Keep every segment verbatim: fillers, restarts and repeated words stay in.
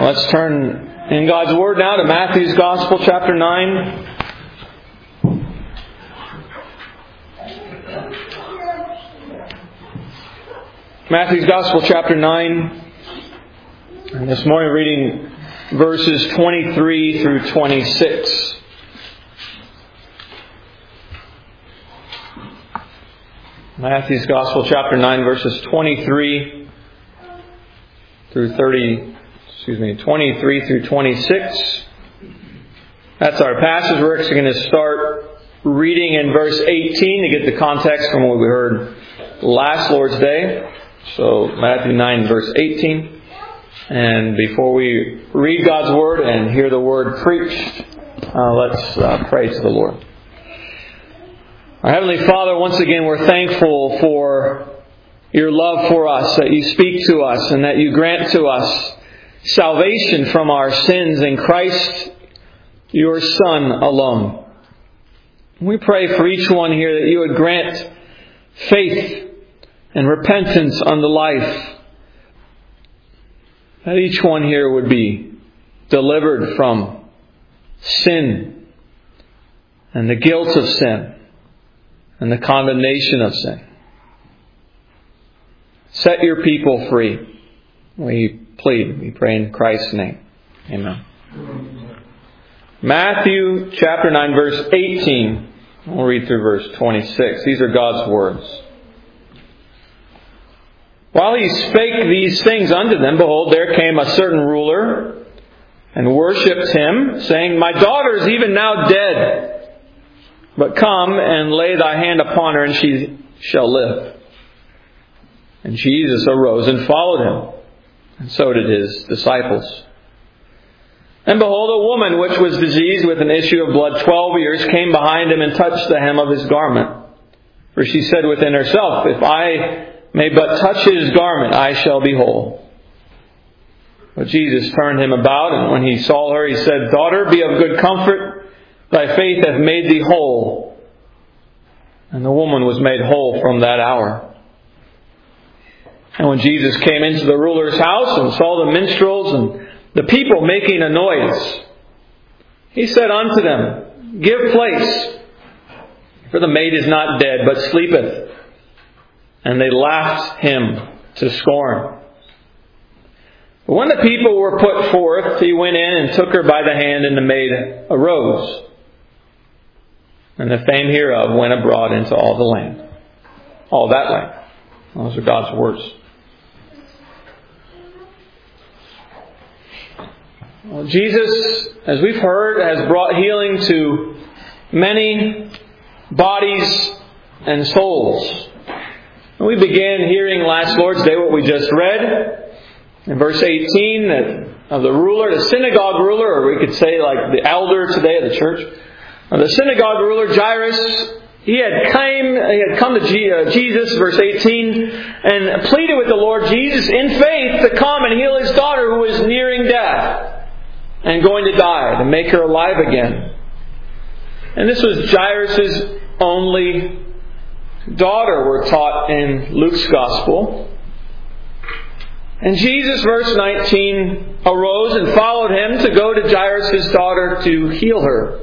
Let's turn in God's Word now to Matthew's Gospel, chapter nine. Matthew's Gospel, chapter nine. And this morning reading verses twenty-three through twenty-six. Matthew's Gospel, chapter nine, verses twenty-three through thirty. Excuse me, twenty-three through twenty-six. That's our passage. We're actually going to start reading in verse eighteen to get the context from what we heard last Lord's Day. So Matthew nine, verse eighteen. And before we read God's Word and hear the Word preached, uh, let's uh, pray to the Lord. Our Heavenly Father, once again we're thankful for Your love for us, that You speak to us and that You grant to us salvation from our sins in Christ, Your Son alone. We pray for each one here that You would grant faith and repentance unto life. That each one here would be delivered from sin and the guilt of sin and the condemnation of sin. Set Your people free. We plead, we pray in Christ's name. Amen. Matthew chapter nine, verse eighteen. We'll read through verse twenty-six. These are God's words. While He spake these things unto them, behold, there came a certain ruler and worshipped Him, saying, My daughter is even now dead, but come and lay thy hand upon her, and she shall live. And Jesus arose and followed Him. And so did His disciples. And behold, a woman which was diseased with an issue of blood twelve years came behind Him and touched the hem of His garment. For she said within herself, If I may but touch His garment, I shall be whole. But Jesus turned Him about, and when He saw her, He said, Daughter, be of good comfort. Thy faith hath made thee whole. And the woman was made whole from that hour. And when Jesus came into the ruler's house and saw the minstrels and the people making a noise, He said unto them, Give place, for the maid is not dead, but sleepeth. And they laughed Him to scorn. But when the people were put forth, He went in and took her by the hand, and the maid arose. And the fame hereof went abroad into all the land. All that land. Those are God's words. Well, Jesus, as we've heard, has brought healing to many bodies and souls. We began hearing last Lord's Day what we just read in verse eighteen that of the ruler, the synagogue ruler, or we could say like the elder today of the church. The synagogue ruler, Jairus, he had came, he had come to Jesus, verse eighteen, and pleaded with the Lord Jesus in faith to come and heal his daughter who was nearing death and going to die, to make her alive again. And this was Jairus' only daughter, we're taught in Luke's Gospel. And Jesus, verse nineteen, arose and followed Him to go to Jairus' daughter to heal her.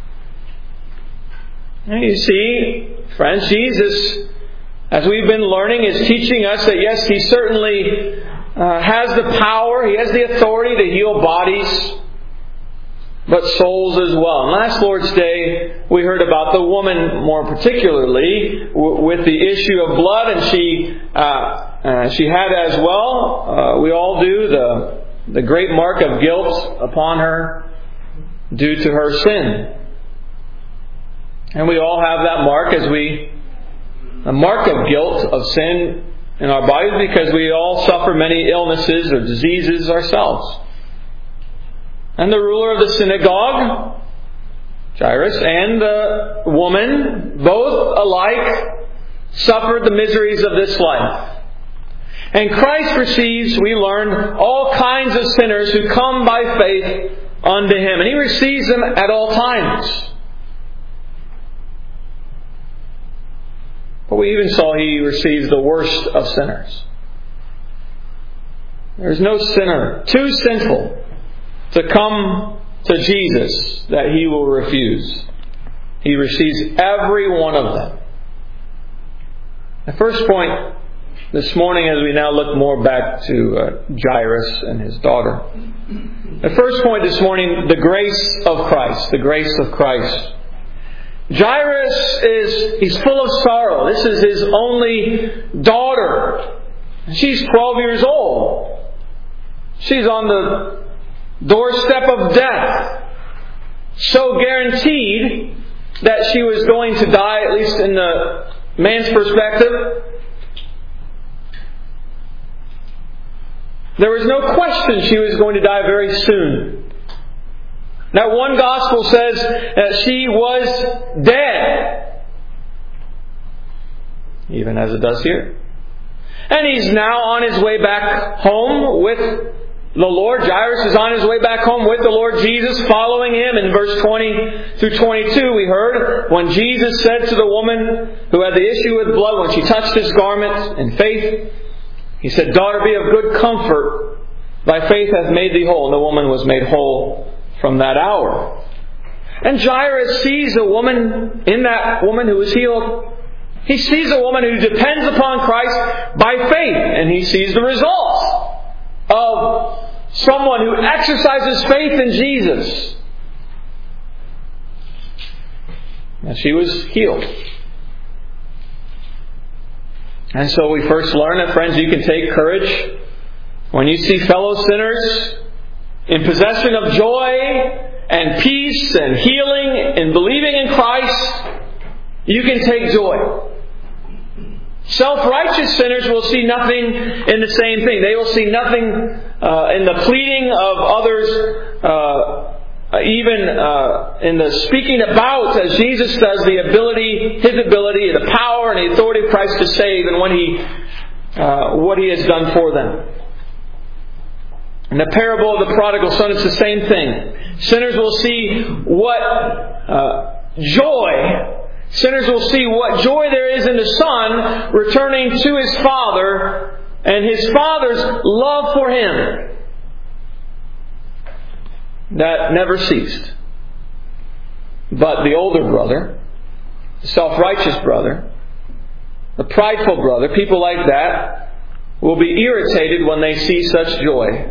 And you see, friends, Jesus, as we've been learning, is teaching us that yes, He certainly uh, has the power, He has the authority to heal bodies, but souls as well. And last Lord's Day, we heard about the woman more particularly w- with the issue of blood, and she uh, uh, she had as well, uh, we all do, the the great mark of guilt upon her due to her sin. And we all have that mark as we, a mark of guilt, of sin in our bodies, because we all suffer many illnesses or diseases ourselves. And the ruler of the synagogue, Jairus, and the woman, both alike, suffered the miseries of this life. And Christ receives, we learn, all kinds of sinners who come by faith unto Him. And He receives them at all times. But we even saw He receives the worst of sinners. There is no sinner too sinful to come to Jesus that he will refuse. He receives every one of them. The first point this morning, as we now look more back to uh, Jairus and his daughter. The first point this morning, the grace of Christ. The grace of Christ. Jairus is, he's full of sorrow. This is his only daughter. She's twelve years old. She's on the doorstep of death. So guaranteed that she was going to die, at least in the man's perspective. There was no question she was going to die very soon. Now, one gospel says that she was dead, even as it does here. And he's now on his way back home with the Lord. Jairus is on his way back home with the Lord Jesus, following him. In verse twenty through twenty-two, we heard when Jesus said to the woman who had the issue with blood, when she touched his garment in faith, he said, "Daughter, be of good comfort. Thy faith hath made thee whole." And the woman was made whole from that hour. And Jairus sees a woman, in that woman who was healed, he sees a woman who depends upon Christ by faith. And he sees the results of someone who exercises faith in Jesus. And she was healed. And so we first learn that, friends, you can take courage when you see fellow sinners in possession of joy and peace and healing and believing in Christ. You can take joy. Self-righteous sinners will see nothing in the same thing. They will see nothing uh, in the pleading of others, uh, even uh, in the speaking about, as Jesus does, the ability, His ability, the power and the authority of Christ to save, and what He, uh, what He has done for them. In the parable of the prodigal son, it's the same thing. Sinners will see what uh, joy. Sinners will see what joy there is in the Son returning to His Father and His Father's love for Him that never ceased. But the older brother, the self-righteous brother, the prideful brother, people like that will be irritated when they see such joy.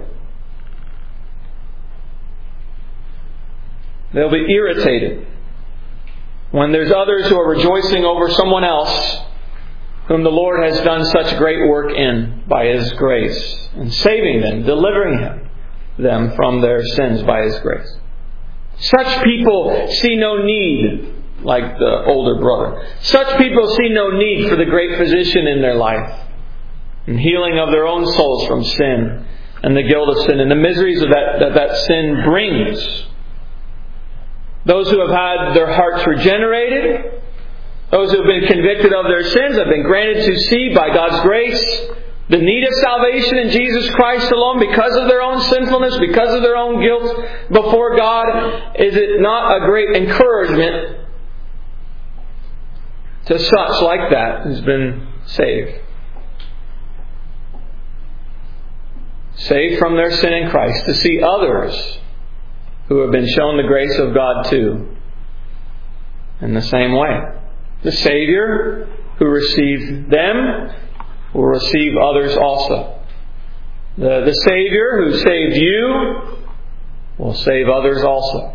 They'll be irritated when there's others who are rejoicing over someone else whom the Lord has done such great work in by His grace, and saving them, delivering him, them from their sins by His grace. Such people see no need, like the older brother. Such people see no need for the great physician in their life, and healing of their own souls from sin and the guilt of sin and the miseries of that that, that sin brings. Those who have had their hearts regenerated, those who have been convicted of their sins, have been granted to see by God's grace the need of salvation in Jesus Christ alone because of their own sinfulness, because of their own guilt before God. Is it not a great encouragement to such like that who's been saved? Saved from their sin in Christ, to see others who have been shown the grace of God too in the same way. The Savior who received them will receive others also. The, the Savior who saved you will save others also.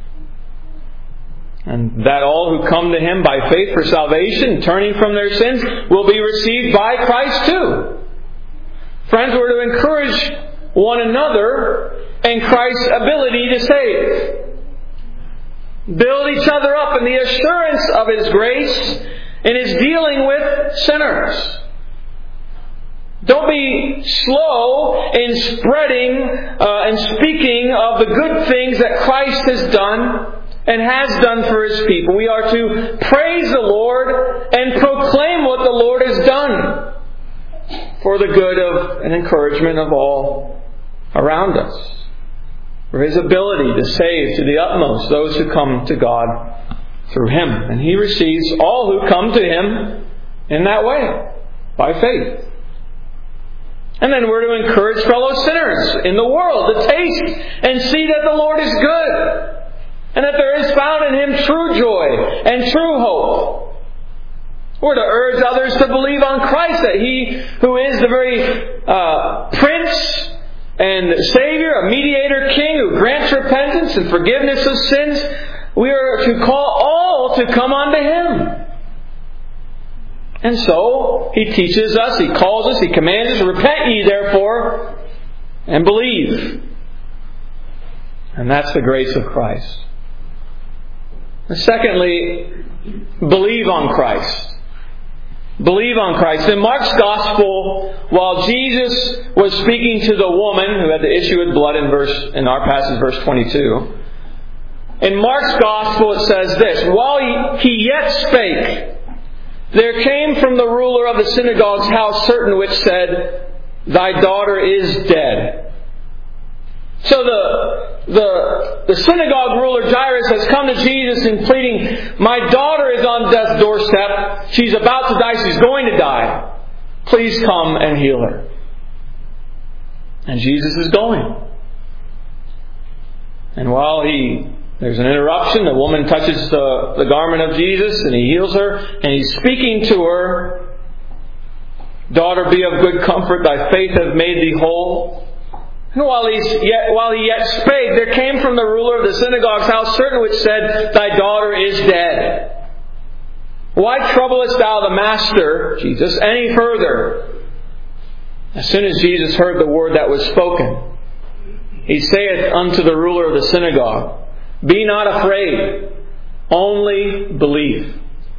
And that all who come to Him by faith for salvation, turning from their sins, will be received by Christ too. Friends, we're to encourage one another in Christ's ability to save. Build each other up in the assurance of His grace in His dealing with sinners. Don't be slow in spreading uh, and speaking of the good things that Christ has done and has done for His people. We are to praise the Lord and proclaim what the Lord has done for the good of and encouragement of all around us. For His ability to save to the utmost those who come to God through Him. And He receives all who come to Him in that way, by faith. And then we're to encourage fellow sinners in the world to taste and see that the Lord is good, and that there is found in Him true joy and true hope. We're to urge others to believe on Christ, that He who is the very uh, Prince and Savior, a mediator King who grants repentance and forgiveness of sins, we are to call all to come unto Him. And so, He teaches us, He calls us, He commands us, repent ye therefore, and believe. And that's the grace of Christ. And secondly, believe on Christ. Believe on Christ. In Mark's Gospel, while Jesus was speaking to the woman who had the issue with blood in verse in our passage, verse twenty-two, in Mark's Gospel it says this: while he, he yet spake, there came from the ruler of the synagogue's house certain which said, Thy daughter is dead. So the, the, the synagogue ruler Jairus has come to Jesus and pleading, My daughter is on death's doorstep. She's about to die. She's going to die. Please come and heal her. And Jesus is going. And while he there's an interruption, the woman touches the, the garment of Jesus and He heals her. And He's speaking to her, Daughter, be of good comfort. Thy faith hath made thee whole. And while, he's yet, while he yet spake, there came from the ruler of the synagogue's house certain which said, Thy daughter is dead. Why troublest thou the Master, Jesus, any further? As soon as Jesus heard the word that was spoken, He saith unto the ruler of the synagogue, Be not afraid, only believe.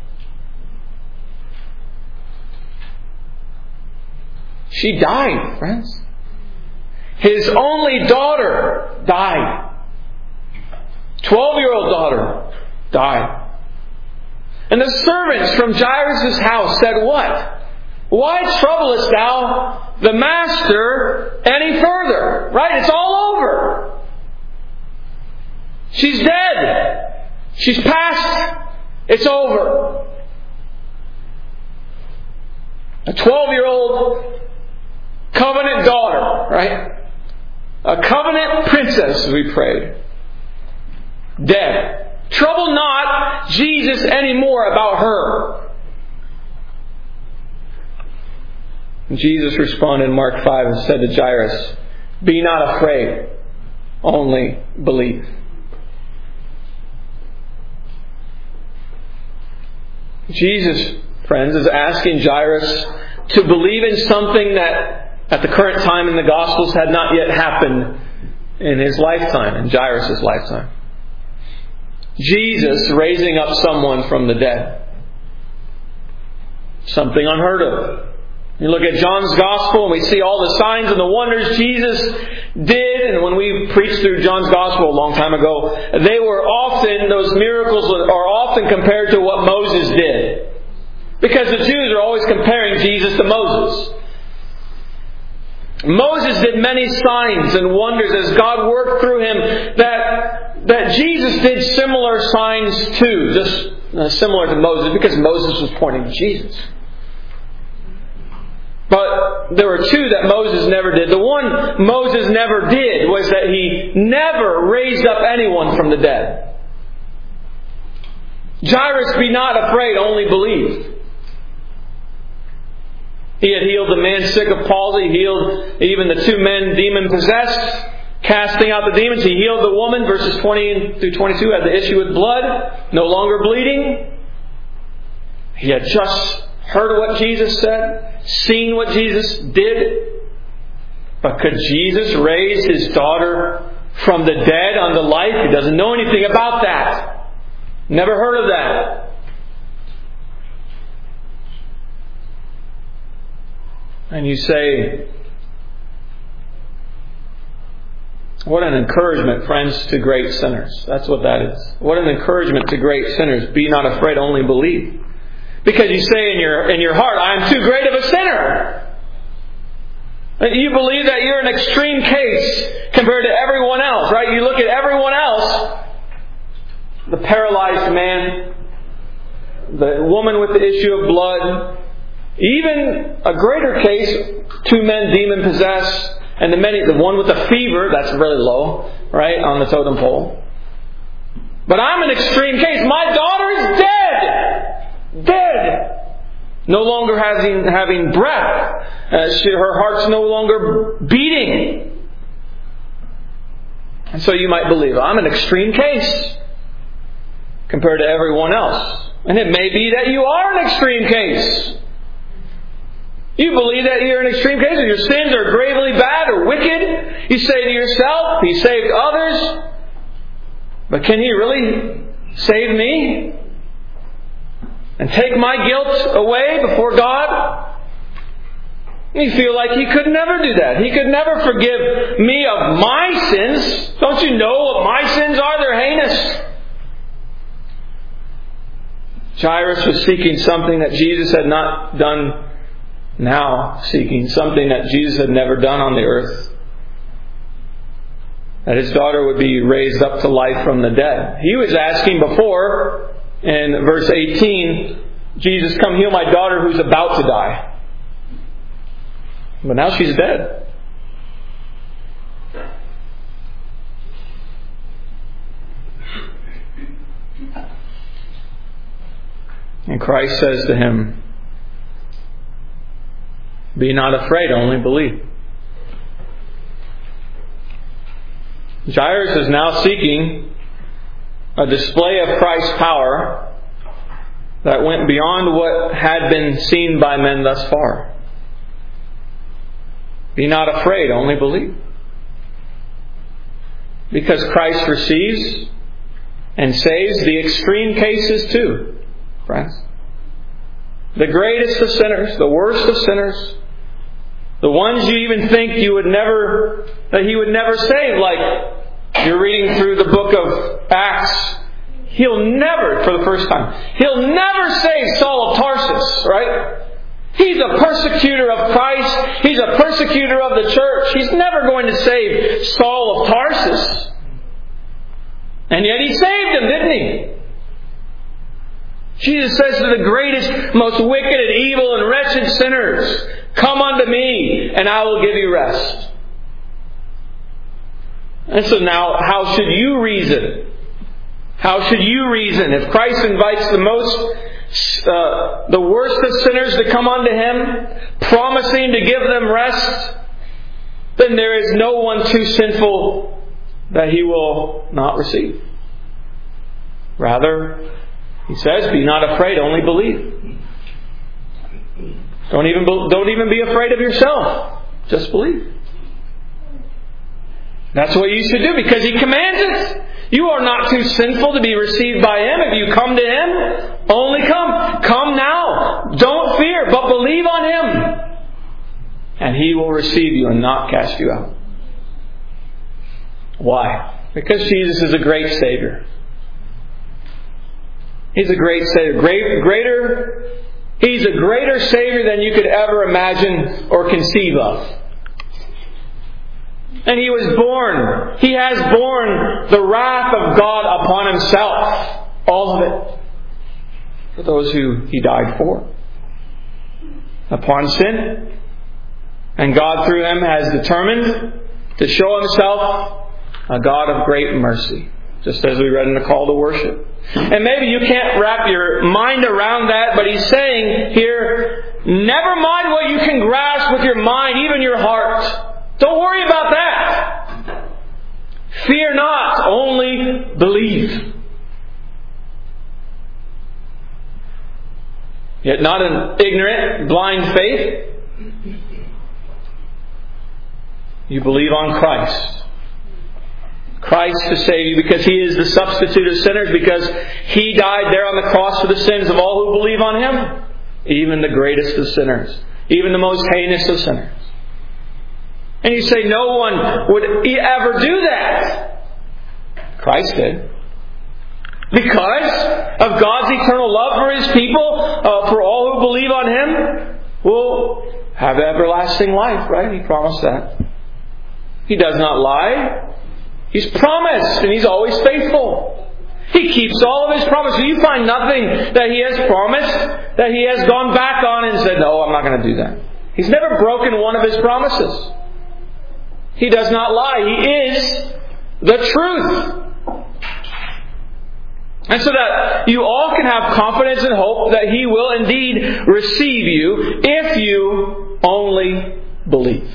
She died, friends. His only daughter died. Twelve-year-old daughter died. And the servants from Jairus' house said, What? Why troublest thou the Master any further? Right? It's all over. She's dead. She's passed. It's over. A twelve-year-old covenant daughter, right? A covenant princess, as we prayed. Dead. Trouble not Jesus anymore about her. And Jesus responded in Mark five and said to Jairus, Be not afraid, only believe. Jesus, friends, is asking Jairus to believe in something that at the current time in the Gospels had not yet happened in his lifetime, in Jairus' lifetime. Jesus raising up someone from the dead. Something unheard of. You look at John's Gospel and we see all the signs and the wonders Jesus did. And when we preached through John's Gospel a long time ago, they were often, those miracles are often compared to what Moses did. Because the Jews are always comparing Jesus to Moses. Moses did many signs and wonders as God worked through him that, that Jesus did similar signs too. Just uh, similar to Moses, because Moses was pointing to Jesus. But there were two that Moses never did. The one Moses never did was that he never raised up anyone from the dead. Jairus, be not afraid, only believe. He had healed the man sick of palsy, healed even the two men demon-possessed, casting out the demons. He healed the woman, verses twenty through twenty-two, had the issue with blood, no longer bleeding. He had just heard what Jesus said, seen what Jesus did. But could Jesus raise His daughter from the dead unto life? He doesn't know anything about that. Never heard of that. And you say, what an encouragement, friends, to great sinners. That's what that is. What an encouragement to great sinners. Be not afraid, only believe. Because you say in your in your heart, I am too great of a sinner. You believe that you're an extreme case compared to everyone else, right? You look at everyone else, the paralyzed man, the woman with the issue of blood, Even a greater case, two men demon-possessed, and the many, the one with the fever, that's really low, right, on the totem pole. But I'm an extreme case. My daughter is dead! Dead! No longer having, having breath. Uh, she, her heart's no longer beating. And so you might believe, I'm an extreme case compared to everyone else. And it may be that you are an extreme case. You believe that you're an extreme case, or your sins are gravely bad or wicked. You say to yourself, He saved others, but can He really save me? And take my guilt away before God? You feel like He could never do that. He could never forgive me of my sins. Don't you know what my sins are? They're heinous. Jairus was seeking something that Jesus had not done. Now seeking something that Jesus had never done on the earth. That his daughter would be raised up to life from the dead. He was asking before, in verse eighteen, Jesus, come heal my daughter who's about to die. But now she's dead. And Christ says to him, be not afraid, only believe. Jairus is now seeking a display of Christ's power that went beyond what had been seen by men thus far. Be not afraid, only believe. Because Christ receives and saves the extreme cases too, friends. The greatest of sinners, the worst of sinners, the ones you even think you would never, that He would never save, like you're reading through the book of Acts. He'll never, for the first time, He'll never save Saul of Tarsus, right? He's a persecutor of Christ. He's a persecutor of the church. He's never going to save Saul of Tarsus. And yet He saved him, didn't He? Jesus says to the greatest, most wicked and evil and wretched sinners, come unto me, and I will give you rest. And so now, how should you reason? How should you reason? If Christ invites the most, uh, the worst of sinners to come unto Him, promising to give them rest, then there is no one too sinful that He will not receive. Rather, He says, be not afraid, only believe. Don't even, don't even be afraid of yourself. Just believe. That's what you should do, because He commands it. You are not too sinful to be received by Him. If you come to Him, only come. Come now. Don't fear, but believe on Him. And He will receive you and not cast you out. Why? Because Jesus is a great Savior. He's a great Savior. Great, greater, He's a greater Savior than you could ever imagine or conceive of. And He was born. He has borne the wrath of God upon Himself. All of it. For those who He died for. Upon sin. And God through Him has determined to show Himself a God of great mercy. Just as we read in the call to worship. And maybe you can't wrap your mind around that, but He's saying here, never mind what you can grasp with your mind, even your heart. Don't worry about that. Fear not, only believe. Yet not an ignorant, blind faith. You believe on Christ. Christ to save you, because He is the substitute of sinners, because He died there on the cross for the sins of all who believe on Him. Even the greatest of sinners. Even the most heinous of sinners. And you say no one would ever do that. Christ did. Because of God's eternal love for His people, uh, for all who believe on Him, will have everlasting life, right? He promised that. He does not lie. He's promised, and He's always faithful. He keeps all of His promises. You find nothing that He has promised that He has gone back on and said, no, I'm not going to do that. He's never broken one of His promises. He does not lie. He is the truth. And so that you all can have confidence and hope that He will indeed receive you if you only believe.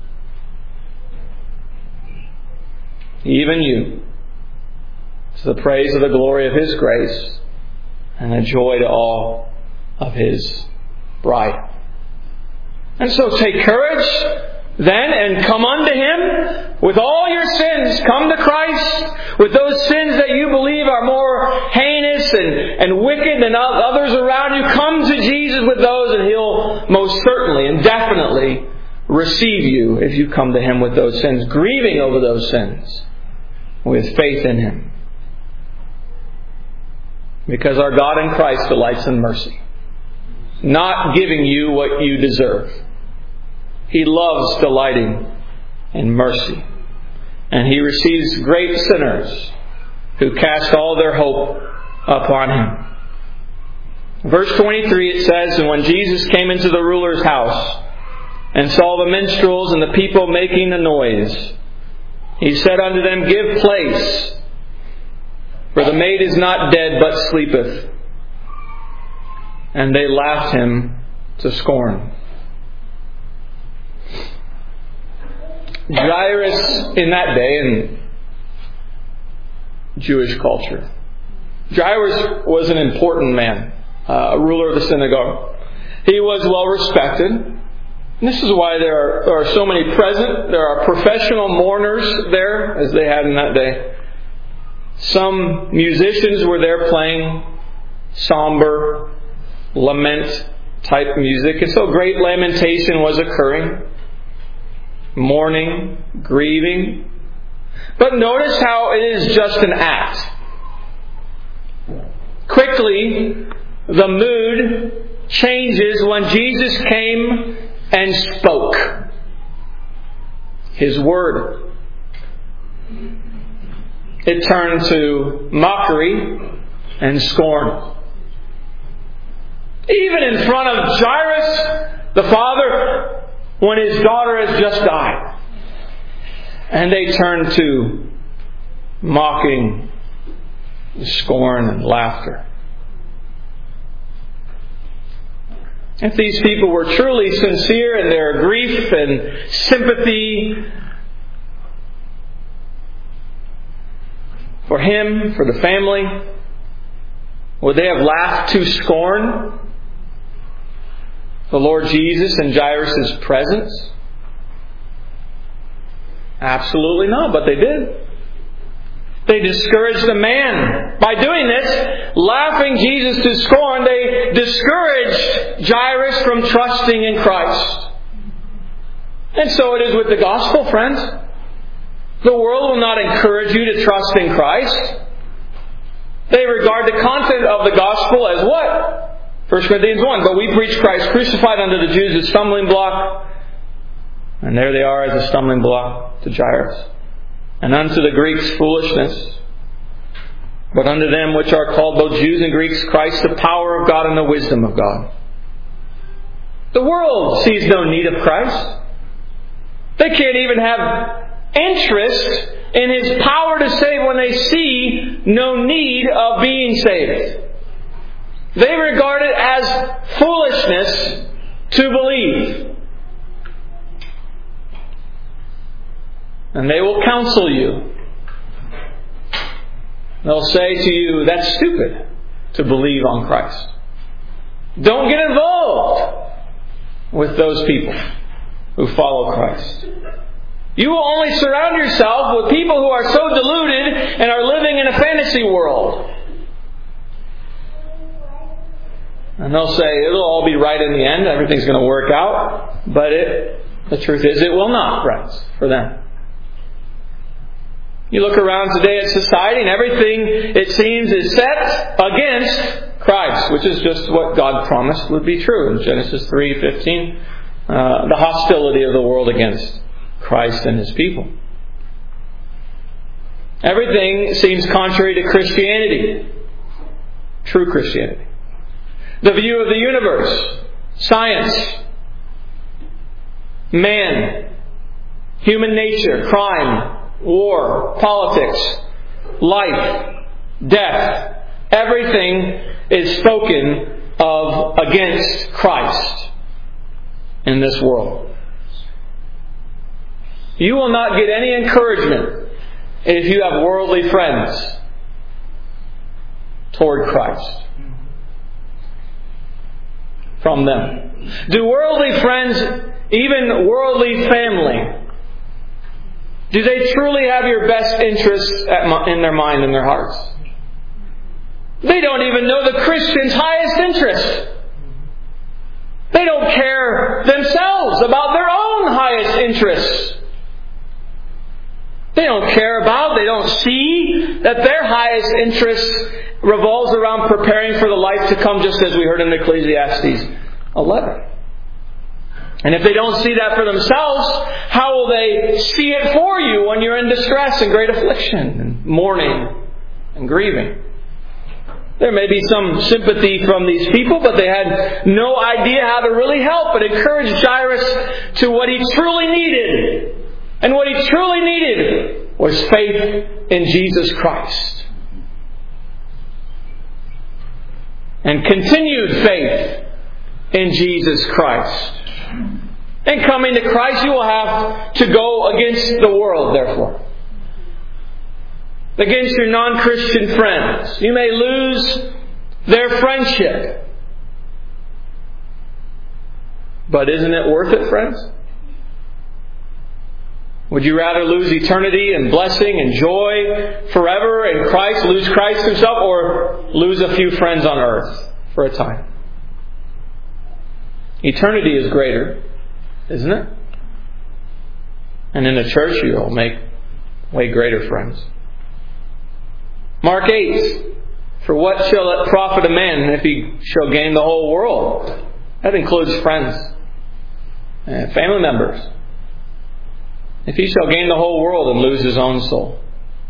Even you. To the praise of the glory of His grace and a joy to all of His bride. And so take courage then and come unto Him with all your sins. Come to Christ with those sins that you believe are more heinous and, and wicked than others around you. Come to Jesus with those and He'll most certainly and definitely receive you if you come to Him with those sins, grieving over those sins with faith in Him. Because our God in Christ delights in mercy, not giving you what you deserve. He loves delighting in mercy. And He receives great sinners who cast all their hope upon Him. Verse twenty-three it says, and when Jesus came into the ruler's house and saw the minstrels and the people making a noise, He said unto them, give place, for the maid is not dead, but sleepeth. And they laughed Him to scorn. Jairus in that day in Jewish culture. Jairus was an important man, uh, a ruler of the synagogue. He was well respected. And this is why there are, there are so many present. There are professional mourners there, as they had in that day. Some musicians were there playing somber, lament type music. And so great lamentation was occurring. Mourning, grieving. But notice how it is just an act. Quickly, the mood changes when Jesus came and spoke His word. It turned to mockery and scorn. Even in front of Jairus, the father, when his daughter has just died. And they turn to mocking, scorn, and laughter. If these people were truly sincere in their grief and sympathy for him, for the family, would they have laughed to scorn the Lord Jesus in Jairus' presence? Absolutely not, but they did. They discouraged the man. By doing this, laughing Jesus to scorn, they discouraged Jairus from trusting in Christ. And so it is with the gospel, friends. The world will not encourage you to trust in Christ. They regard the content of the gospel as what? First Corinthians one, but we preach Christ crucified unto the Jews a stumbling block. And there they are as a stumbling block to Jairus. And unto the Greeks foolishness. But unto them which are called both Jews and Greeks, Christ the power of God and the wisdom of God. The world sees no need of Christ. They can't even have interest in His power to save when they see no need of being saved. They regard it as foolishness to believe. And they will counsel you. They'll say to you, that's stupid to believe on Christ. Don't get involved with those people who follow Christ. You will only surround yourself with people who are so deluded and are living in a fantasy world. And they'll say, it'll all be right in the end. Everything's going to work out. But it, the truth is, it will not, friends, for them. You look around today at society and everything, it seems, is set against Christ, which is just what God promised would be true in Genesis three fifteen. Uh, the hostility of the world against Christ and His people. Everything seems contrary to Christianity. True Christianity. The view of the universe, science, man, human nature, crime, war, politics, life, death. Everything is spoken of against Christ in this world. You will not get any encouragement if you have worldly friends toward Christ from them. Do worldly friends, even worldly family, do they truly have your best interests in their mind and their hearts? They don't even know the Christian's highest interest. They don't care themselves about their own highest interests. They don't care about, they don't see that their highest interest revolves around preparing for the life to come, just as we heard in Ecclesiastes eleven. And if they don't see that for themselves, how will they see it for you when you're in distress and great affliction and mourning and grieving? There may be some sympathy from these people, but they had no idea how to really help but encourage Jairus to what he truly needed. And what he truly needed was faith in Jesus Christ. And continued faith in Jesus Christ. In coming to Christ, you will have to go against the world, therefore. Against your non-Christian friends. You may lose their friendship. But isn't it worth it, friends? Would you rather lose eternity and blessing and joy forever in Christ, lose Christ Himself, or lose a few friends on earth for a time? Eternity is greater, isn't it? And in the church you'll make way greater friends. Mark eight, for what shall it profit a man if he shall gain the whole world? That includes friends and family members. If he shall gain the whole world and lose his own soul,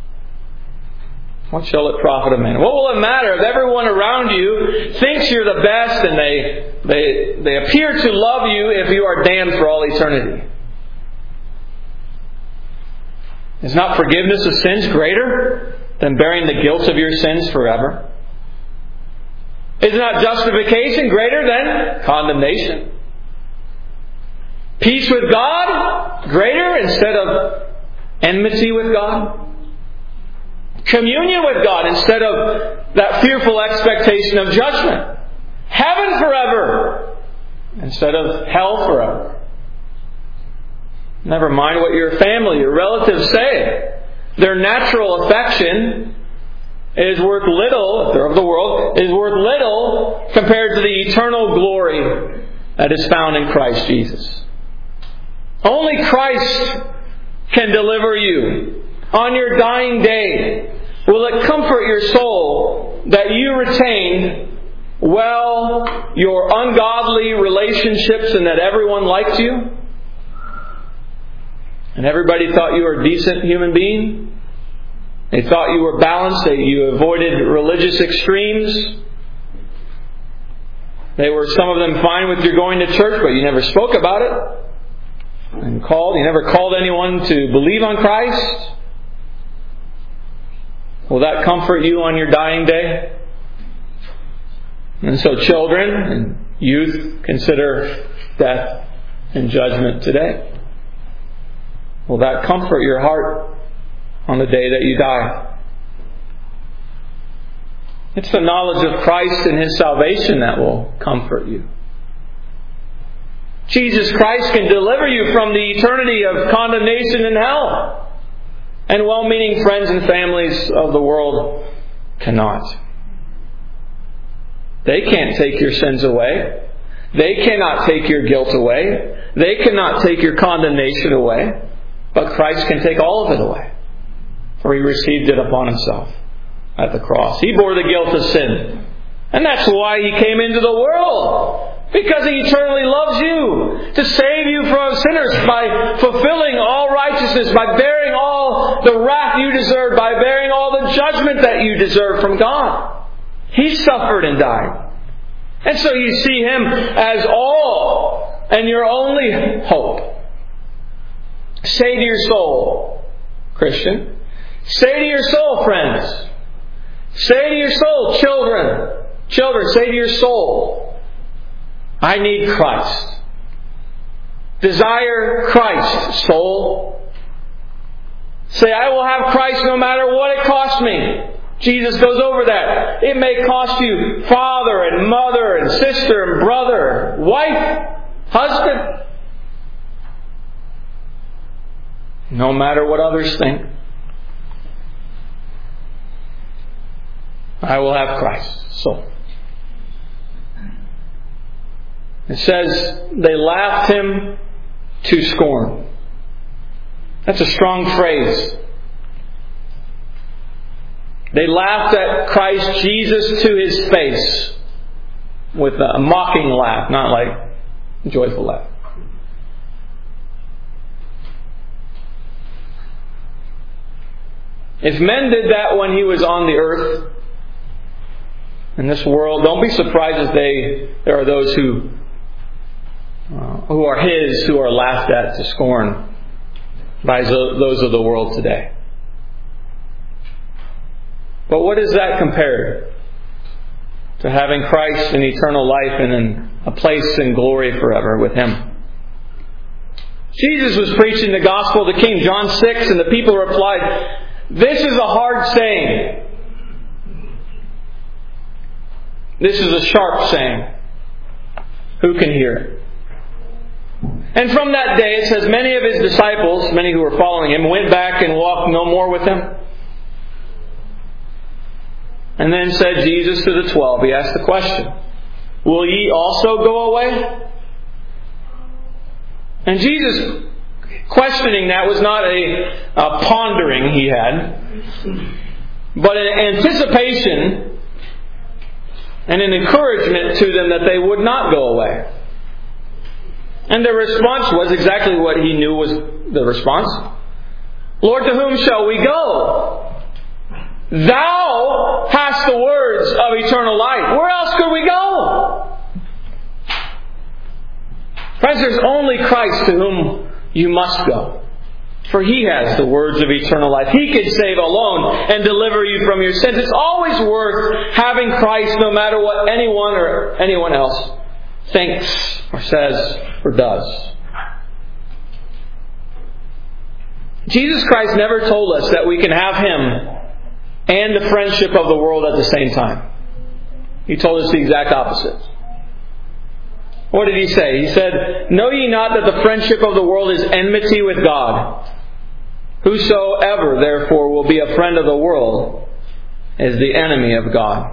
what shall it profit a man? What will it matter if everyone around you thinks you're the best and they, they, they appear to love you if you are damned for all eternity? Is not forgiveness of sins greater than bearing the guilt of your sins forever? Is not justification greater than condemnation? Peace with God greater instead of enmity with God? Communion with God instead of that fearful expectation of judgment? Heaven forever instead of hell forever? Never mind what your family, your relatives say. Their natural affection is worth little, if they're of the world, is worth little compared to the eternal glory that is found in Christ Jesus. Only Christ can deliver you. On your dying day, will it comfort your soul that you retained well your ungodly relationships and that everyone liked you? And everybody thought you were a decent human being? They thought you were balanced, that you avoided religious extremes. They were, some of them, fine with your going to church, but you never spoke about it. And called, you never called anyone to believe on Christ. Will that comfort you on your dying day? And so children and youth, consider death and judgment today. Will that comfort your heart on the day that you die? It's the knowledge of Christ and His salvation that will comfort you. Jesus Christ can deliver you from the eternity of condemnation in hell. And well-meaning friends and families of the world cannot. They can't take your sins away. They cannot take your guilt away. They cannot take your condemnation away. But Christ can take all of it away. For He received it upon Himself at the cross. He bore the guilt of sin. And that's why He came into the world. Because He eternally loves you. To save you from sinners by fulfilling all righteousness. By bearing all all the wrath you deserved by bearing all the judgment that you deserve from God. He suffered and died. And so you see Him as all and your only hope. Say to your soul, Christian. Say to your soul, friends. Say to your soul, children. Children, say to your soul, I need Christ. Desire Christ, soul. Say, I will have Christ no matter what it costs me. Jesus goes over that. It may cost you father and mother and sister and brother, wife, husband. No matter what others think. I will have Christ, soul. It says, they laughed Him to scorn. That's a strong phrase. They laughed at Christ Jesus to His face with a mocking laugh, not like a joyful laugh. If men did that when He was on the earth, in this world, don't be surprised if they there are those who uh, who are His who are laughed at to scorn by those of the world today. But what is that compared to having Christ in eternal life and in a place in glory forever with Him? Jesus was preaching the gospel to King John six, and the people replied, "This is a hard saying. This is a sharp saying. Who can hear it?" And from that day, it says, many of His disciples, many who were following Him, went back and walked no more with Him. And then said Jesus to the twelve, He asked the question, will ye also go away? And Jesus, questioning that, was not a, a pondering He had, but an anticipation and an encouragement to them that they would not go away. And their response was exactly what He knew was the response. Lord, to whom shall we go? Thou hast the words of eternal life. Where else could we go? Friends, there's only Christ to whom you must go. For He has the words of eternal life. He can save alone and deliver you from your sins. It's always worth having Christ no matter what anyone or anyone else thinks or says or does. Jesus Christ never told us that we can have Him and the friendship of the world at the same time. He told us the exact opposite. What did He say? He said, know ye not that the friendship of the world is enmity with God? Whosoever, therefore, will be a friend of the world is the enemy of God.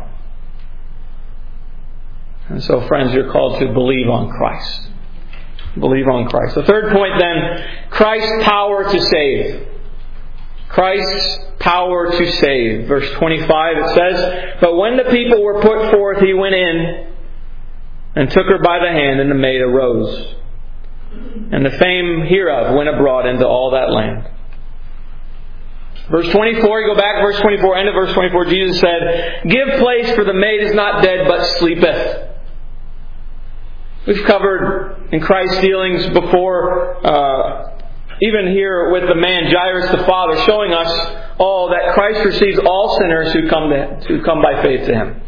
And so, friends, you're called to believe on Christ. Believe on Christ. The third point then, Christ's power to save. Christ's power to save. Verse twenty-five, it says, but when the people were put forth, He went in and took her by the hand, and the maid arose. And the fame hereof went abroad into all that land. Verse twenty-four, you go back, verse twenty-four, end of verse twenty-four, Jesus said, give place, for the maid is not dead, but sleepeth. We've covered in Christ's dealings before, uh, even here with the man Jairus the father, showing us all that Christ receives all sinners who come to, who come by faith to Him.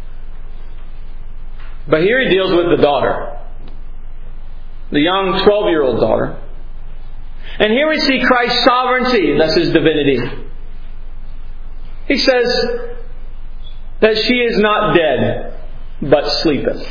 But here He deals with the daughter, the young twelve-year-old daughter. And here we see Christ's sovereignty, that's His divinity. He says that she is not dead, but sleepeth.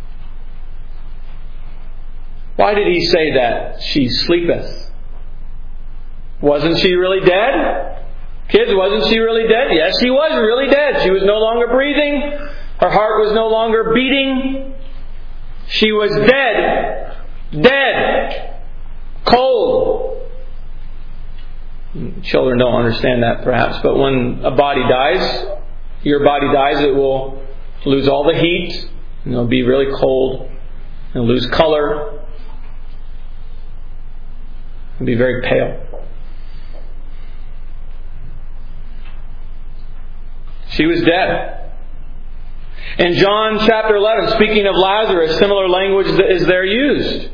Why did He say that she sleepeth? Wasn't she really dead? Kids, wasn't she really dead? Yes, she was really dead. She was no longer breathing. Her heart was no longer beating. She was dead. Dead. Cold. Children don't understand that perhaps, but when a body dies, your body dies, it will lose all the heat, and it'll be really cold, it'll lose color, it'll be very pale. She was dead. In John chapter eleven, speaking of Lazarus, similar language is there used.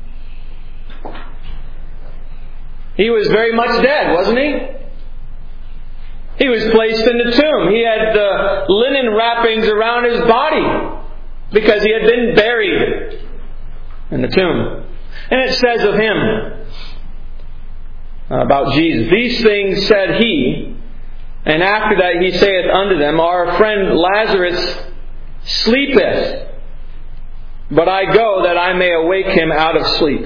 He was very much dead, wasn't he? He was placed in the tomb. He had the linen wrappings around his body because he had been buried in the tomb. And it says of him, about Jesus, these things said he, and after that he saith unto them, our friend Lazarus sleepeth, but I go that I may awake him out of sleep.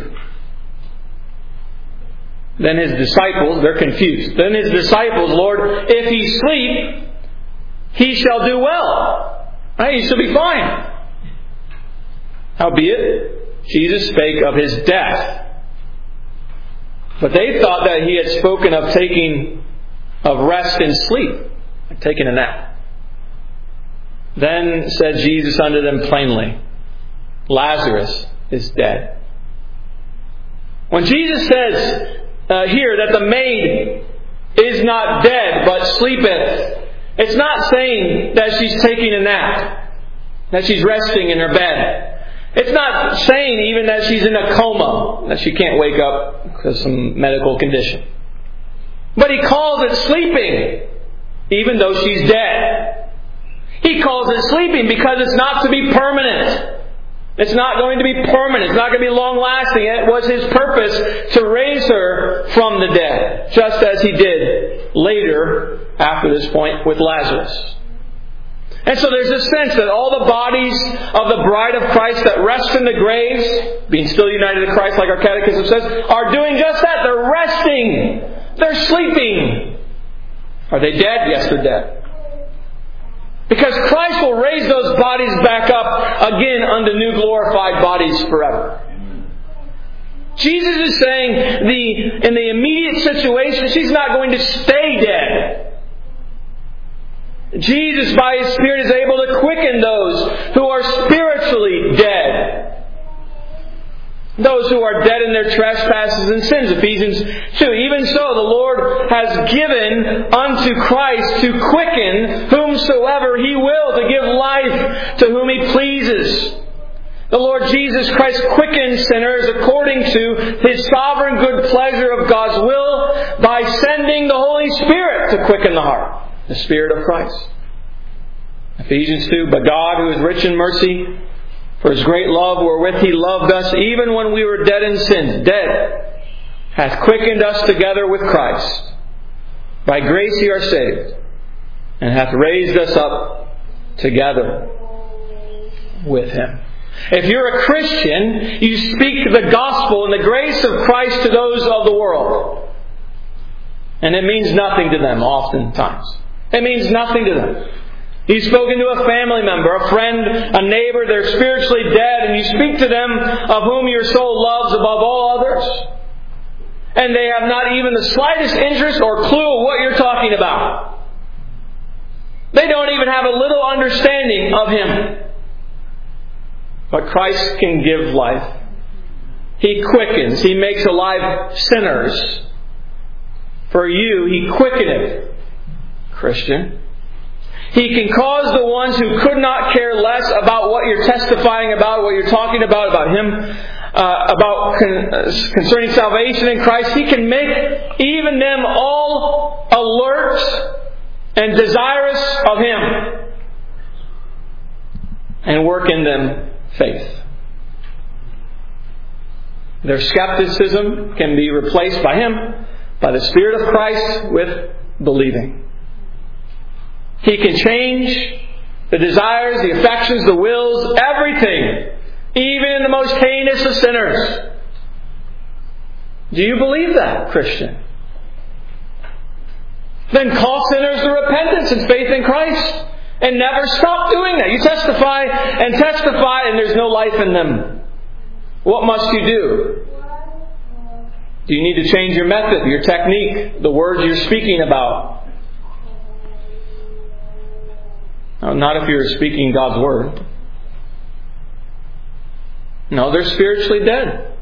Then his disciples, they're confused. Then his disciples, Lord, if he sleep, he shall do well. Right? He shall be fine. Howbeit, Jesus spake of his death. But they thought that he had spoken of taking of rest and sleep, like taking a nap. Then said Jesus unto them plainly, Lazarus is dead. When Jesus says uh, here that the maid is not dead but sleepeth, it's not saying that she's taking a nap, that she's resting in her bed. It's not saying even that she's in a coma, that she can't wake up because of some medical condition. But He calls it sleeping, even though she's dead. He calls it sleeping because it's not to be permanent. It's not going to be permanent. It's not going to be long-lasting. It was His purpose to raise her from the dead, just as He did later, after this point, with Lazarus. And so there's this sense that all the bodies of the bride of Christ that rest in the graves, being still united to Christ like our catechism says, are doing just that. They're resting. They're sleeping. Are they dead? Yes, they're dead. Because Christ will raise those bodies back up again unto new glorified bodies forever. Jesus is saying the in the immediate situation, she's not going to stay dead. Jesus, by His Spirit, is able to quicken those who are spiritually dead. Those who are dead in their trespasses and sins. Ephesians two. Even so, the Lord has given unto Christ to quicken whomsoever He will, to give life to whom He pleases. The Lord Jesus Christ quickens sinners according to His sovereign good pleasure of God's will by sending the Holy Spirit to quicken the heart. The Spirit of Christ. Ephesians two. But God, who is rich in mercy, for His great love wherewith He loved us, even when we were dead in sins, dead, hath quickened us together with Christ. By grace ye are saved, and hath raised us up together with Him. If you're a Christian, you speak the gospel and the grace of Christ to those of the world. And it means nothing to them oftentimes. It means nothing to them. You've spoken to a family member, a friend, a neighbor, they're spiritually dead, and you speak to them of whom your soul loves above all others. And they have not even the slightest interest or clue of what you're talking about. They don't even have a little understanding of Him. But Christ can give life. He quickens. He makes alive sinners. For you, He quickeneth, Christian. He can cause the ones who could not care less about what you're testifying about, what you're talking about, about Him, uh, about con- uh, concerning salvation in Christ. He can make even them all alert and desirous of Him, and work in them faith. Their skepticism can be replaced by Him, by the Spirit of Christ, with believing. He can change the desires, the affections, the wills, everything, even in the most heinous of sinners. Do you believe that, Christian? Then call sinners to repentance and faith in Christ, and never stop doing that. You testify and testify, and there's no life in them. What must you do? Do you need to change your method, your technique, the words you're speaking about? No, not if you're speaking God's Word. No, they're spiritually dead.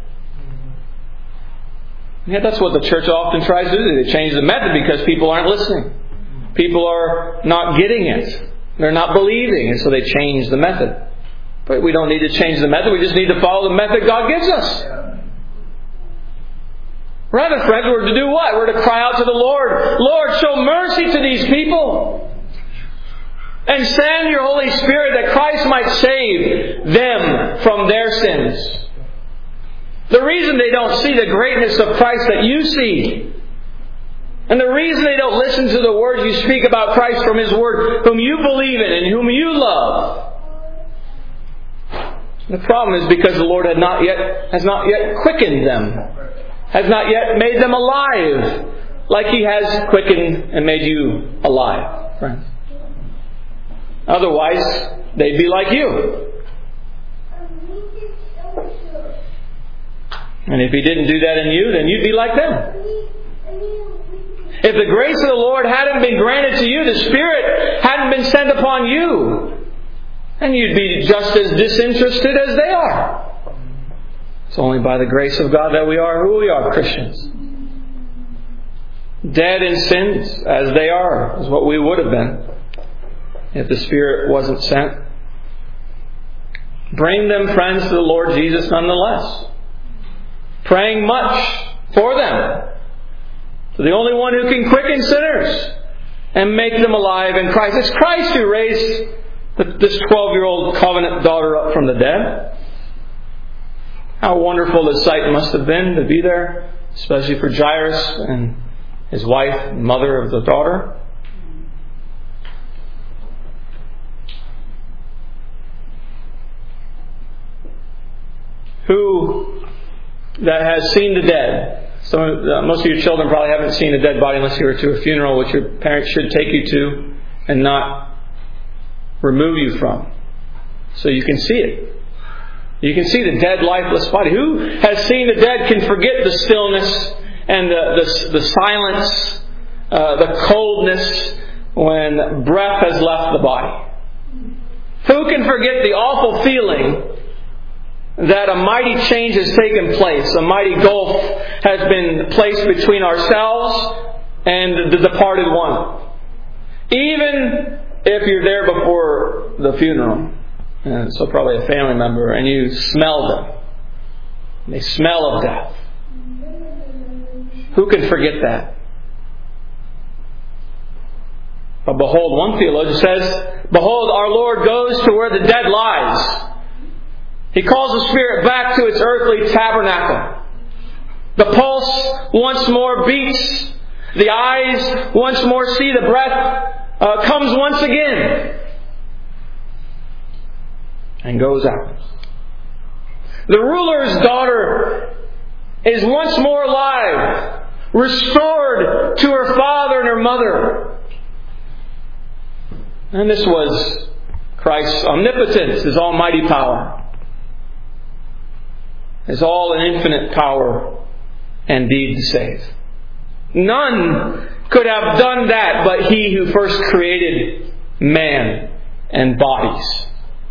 Yeah, that's what the church often tries to do. They change the method because people aren't listening. People are not getting it. They're not believing, and so they change the method. But we don't need to change the method. We just need to follow the method God gives us. Rather, friends, we're to do what? We're to cry out to the Lord. Lord, show mercy to these people. And send your Holy Spirit that Christ might save them from their sins. The reason they don't see the greatness of Christ that you see, and the reason they don't listen to the words you speak about Christ from His Word, whom you believe in and whom you love, the problem is because the Lord had not yet, has not yet quickened them, has not yet made them alive, like He has quickened and made you alive, friends. Otherwise, they'd be like you. And if He didn't do that in you, then you'd be like them. If the grace of the Lord hadn't been granted to you, the Spirit hadn't been sent upon you, then you'd be just as disinterested as they are. It's only by the grace of God that we are who we are, Christians. Dead in sins as they are is what we would have been if the Spirit wasn't sent. Bring them, friends, to the Lord Jesus nonetheless. Praying much for them. To the only one who can quicken sinners and make them alive in Christ. It's Christ who raised this twelve-year-old covenant daughter up from the dead. How wonderful the sight must have been to be there, especially for Jairus and his wife and mother of the daughter. Who that has seen the dead? Some, uh, most of your children probably haven't seen a dead body unless you were to a funeral, which your parents should take you to and not remove you from. So you can see it. You can see the dead, lifeless body. Who has seen the dead can forget the stillness and the, the, the silence, uh, the coldness when breath has left the body. Who can forget the awful feeling that a mighty change has taken place? A mighty gulf has been placed between ourselves and the departed one. Even if you're there before the funeral, and so probably a family member, and you smell them. They smell of death. Who can forget that? But behold, one theologian says, behold, our Lord goes to where the dead lies. He calls the spirit back to its earthly tabernacle. The pulse once more beats. The eyes once more see. The breath uh, comes once again. And goes out. The ruler's daughter is once more alive. Restored to her father and her mother. And this was Christ's omnipotence, His almighty power. His all and infinite power and deed to save. None could have done that but He who first created man and bodies.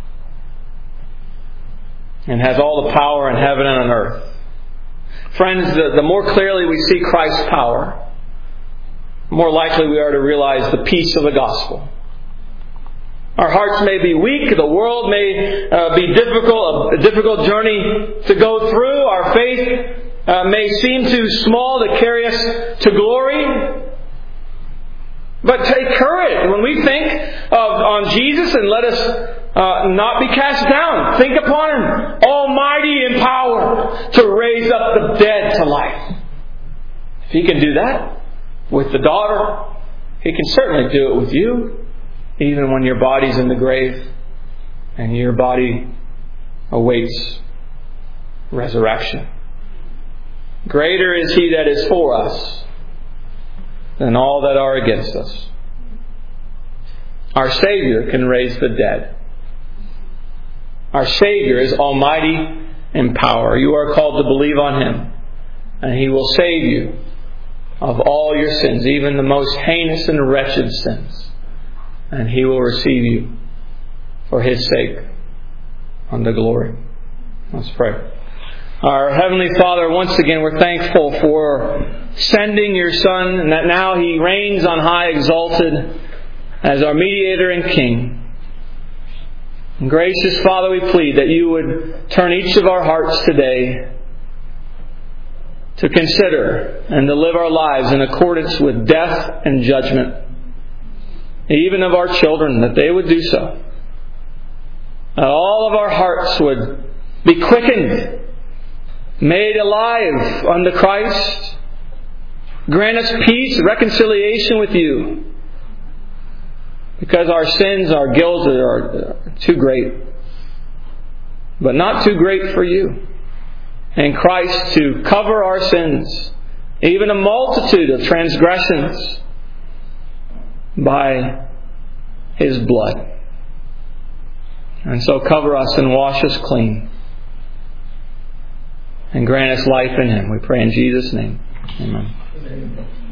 And has all the power in heaven and on earth. Friends, the, the more clearly we see Christ's power, the more likely we are to realize the peace of the gospel. Our hearts may be weak. The world may uh, be difficult, a difficult journey to go through. Our faith uh, may seem too small to carry us to glory. But take courage when we think of on Jesus, and let us uh, not be cast down. Think upon Him, almighty in power, to raise up the dead to life. If He can do that with the daughter, He can certainly do it with you. Even when your body's in the grave and your body awaits resurrection. Greater is He that is for us than all that are against us. Our Savior can raise the dead. Our Savior is almighty in power. You are called to believe on Him, and He will save you of all your sins, even the most heinous and wretched sins. And He will receive you for His sake unto glory. Let's pray. Our Heavenly Father, once again, we're thankful for sending your Son, and that now He reigns on high, exalted as our mediator and King. And gracious Father, we plead that you would turn each of our hearts today to consider and to live our lives in accordance with death and judgment, even of our children, that they would do so. That all of our hearts would be quickened, made alive unto Christ. Grant us peace, reconciliation with you, because our sins, our guilt are too great, but not too great for you. And Christ to cover our sins, even a multitude of transgressions, by His blood. And so cover us and wash us clean, and grant us life in Him. We pray in Jesus' name. Amen. Amen.